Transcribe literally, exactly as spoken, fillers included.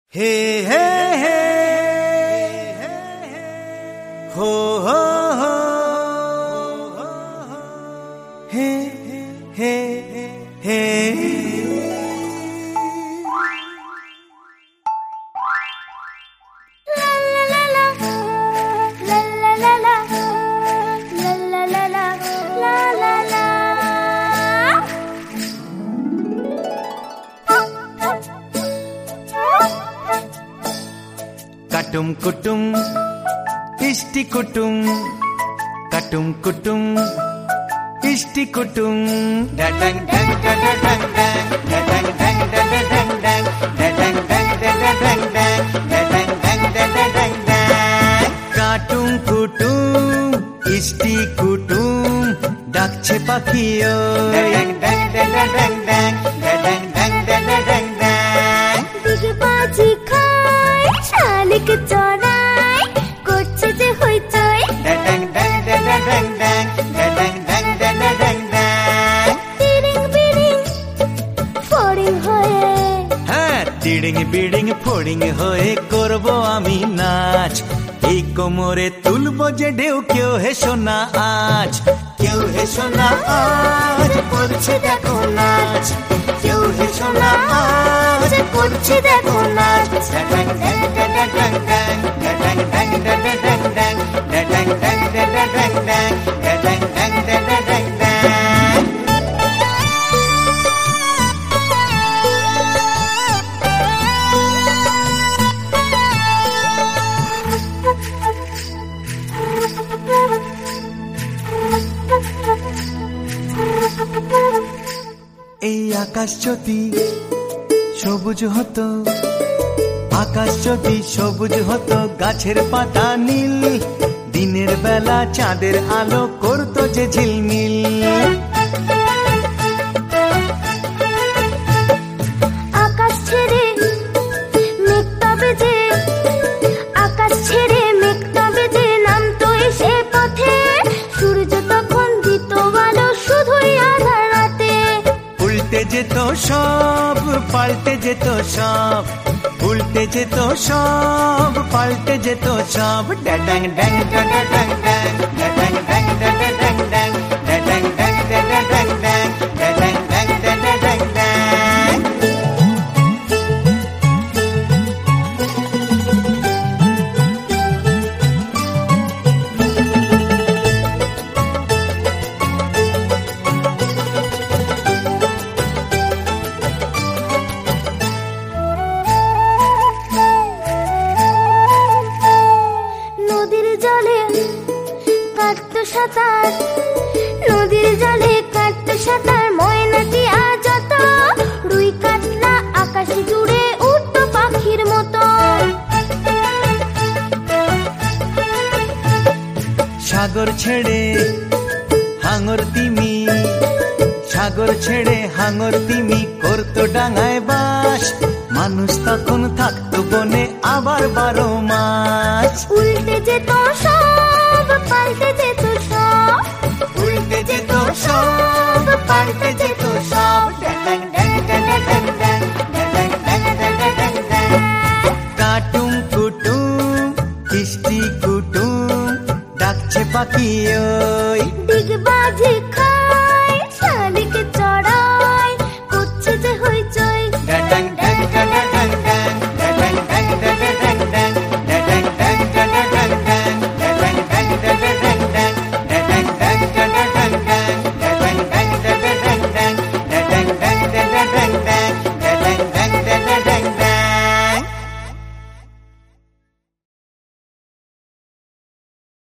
হে হে হে হো হো হো হে হে হে Katum kutum, isti kutum, katum kutum, isti kutum, dadang dang dang dang dang, dadang dang dang dang dang, dadang dang dang dang dang, dadang dang dang dang dang. Katum kutum, isti kutum, ডাকছে পাখি dadang dang dang dang dang, dadang dang dang dang dang. দিকে বাজি খায় শালিক চড়াই করছে যে হইচই dadang dang dang dang dang, dadang dang dang dang dang. তিরিং বিরিং ফড়িং হয়ে হ্যাঁ তিড়িং বিড়িং ফড়িং হয়ে করব আমি নাচ এই কোমরে তুলবো যে ঢেউ কেউ হেসো না আজ কেউ হেসো না আজ করছে দেখো নাচ কেউ হেসো না আজ করছে দেখো নাচ dadang dang dang dang dang, dadang dang dang dang dang, dadang dang dang dang dang, dadang dang dang dang dang. এই আকাশ যদি সবুজ হতো আকাশ যদি সবুজ হতো গাছের পাতা নীল দিনের বেলা চাঁদের আলো করতো যে ঝিলমিল আকাশ ছেড়ে মেঘ তবে যে আকাশ ছেড়ে মেঘ তবে যে নামতো এসে পথে সূর্য তখন দিত আলো শুধুই আধার রাতে উল্টে যেত সব পাল্টে যেত সব উল্টে যেত সব পাল্টে যেত সব dadang dang dang dang dang, dadang dang dang dang dang, dadang dang dang dang dang, dadang dang dang dang dang. নদীর জলে কাটতো সাঁতার নদীর জলে কাটতো সাঁতার ময়নাটি আজ যত রুই কাতলা আকাশ জুড়ে উঠতো পাখির মতো সাগর ছেড়ে হাঙর তিমি সাগর ছেড়ে হাঙর তিমি করতো ডাঙায় বাস মানুষ তখন থাকতো বনে আবার বারো মাস উল্টে যেত সব পাল্টে যেত সব উল্টে যেত সব পাল্টে যেত সব dadang dang dang dang dang, dadang dang dang dang dang. কাটুম কুটুম ইষ্টি কুটুম ডাকছে পাখি